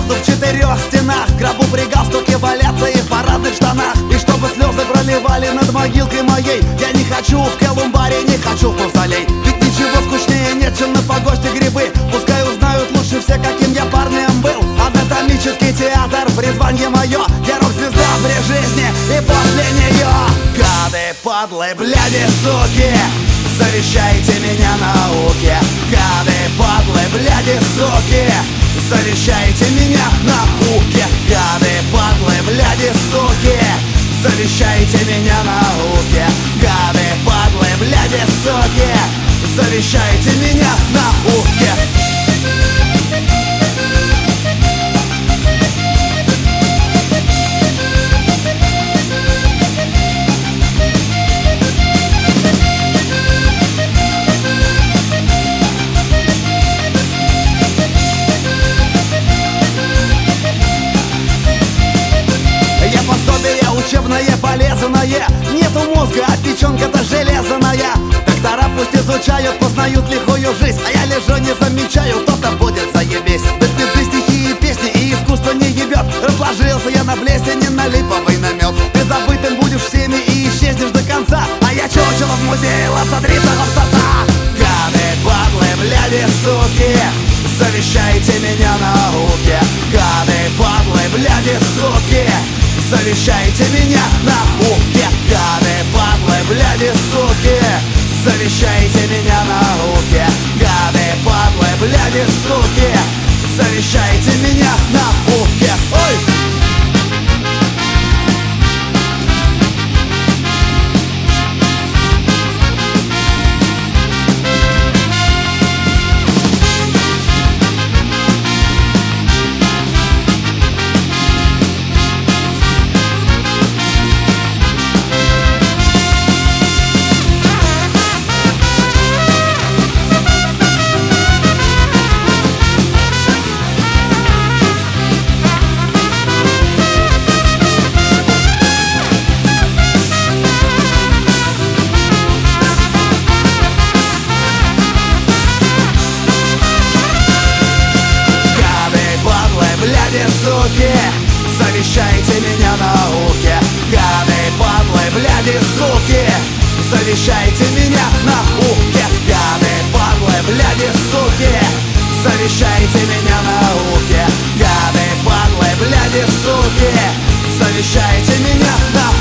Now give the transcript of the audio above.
сяду в 4 стенах, гробу при галстуке валяться и в парадных штанах. И чтобы слезы проливали над могилкой моей, я не хочу в колумбарий, не хочу в мавзолей. Ведь ничего скучнее нет, чем на погосте грибы. Пускай узнают лучше все, каким я парнем был. Анатомический театр, призвание мое, я рок-звезда при жизни и после нее. Гады, подлые, бляди, суки, завещайте меня науке. Гады, подлые, бляди, суки, завещайте меня науке. Гады, подлые, бляди, суки, завещайте меня науке. Гады, подлые, бляди, суки, завещайте меня науке. Учебное, полезное, нету мозга, а печенка-то железная. Доктора пусть изучают, познают лихую жизнь, а я лежу, не замечаю, то-то будет заебись. Без пизды стихи и песни, и искусство не ебет. Разложился я на плесени, на липовый намет. Ты забытым будешь всеми и исчезнешь до конца, а я чучело в музее лапсатрица лапсаца. Гады, падлы, бляди, суки, завещайте меня науке. Гады, падлы, бляди, суки, завещайте меня науке. Гады, падлы, бляди, суки, завещайте меня науке. Гады, падлы, бляди, суки, завещайте меня науке. Ой! Суки, завещайте меня науке. Гады, падлы, бляди, суки, завещайте меня науке. Гады, падлы, бляди, суки, завещайте меня науке. Гады, падлы, бляди, суки, завещайте меня науке.